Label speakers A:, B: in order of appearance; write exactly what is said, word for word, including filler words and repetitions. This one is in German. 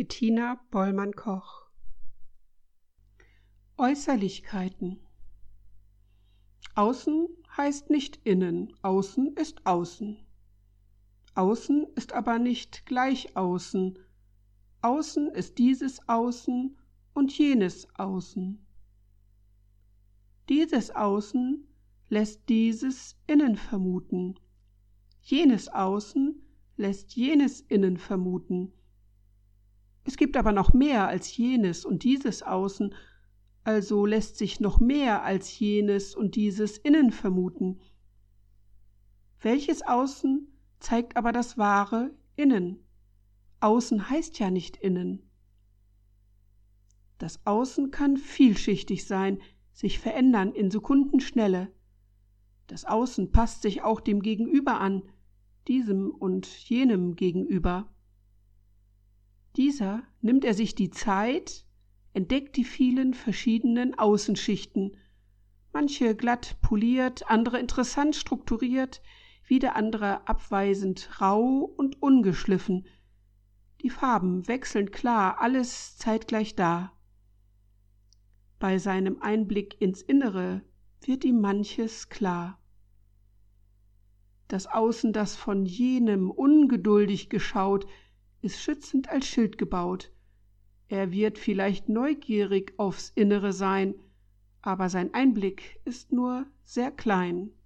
A: Bettina Bollmann-Koch. Äußerlichkeiten. Außen heißt nicht innen, außen ist außen. Außen ist aber nicht gleich außen. Außen ist dieses Außen und jenes Außen. Dieses Außen lässt dieses Innen vermuten. Jenes Außen lässt jenes Innen vermuten. Es gibt aber noch mehr als jenes und dieses Außen, also lässt sich noch mehr als jenes und dieses Innen vermuten. Welches Außen zeigt aber das wahre Innen? Außen heißt ja nicht innen. Das Außen kann vielschichtig sein, sich verändern in Sekundenschnelle. Das Außen passt sich auch dem Gegenüber an, diesem und jenem Gegenüber. Dieser nimmt er sich die Zeit, entdeckt die vielen verschiedenen Außenschichten, manche glatt poliert, andere interessant strukturiert, wieder andere abweisend rau und ungeschliffen. Die Farben wechseln klar, alles zeitgleich da. Bei seinem Einblick ins Innere wird ihm manches klar. Das Außen, das von jenem ungeduldig geschaut, ist schützend als Schild gebaut. Er wird vielleicht neugierig aufs Innere sein, aber sein Einblick ist nur sehr klein.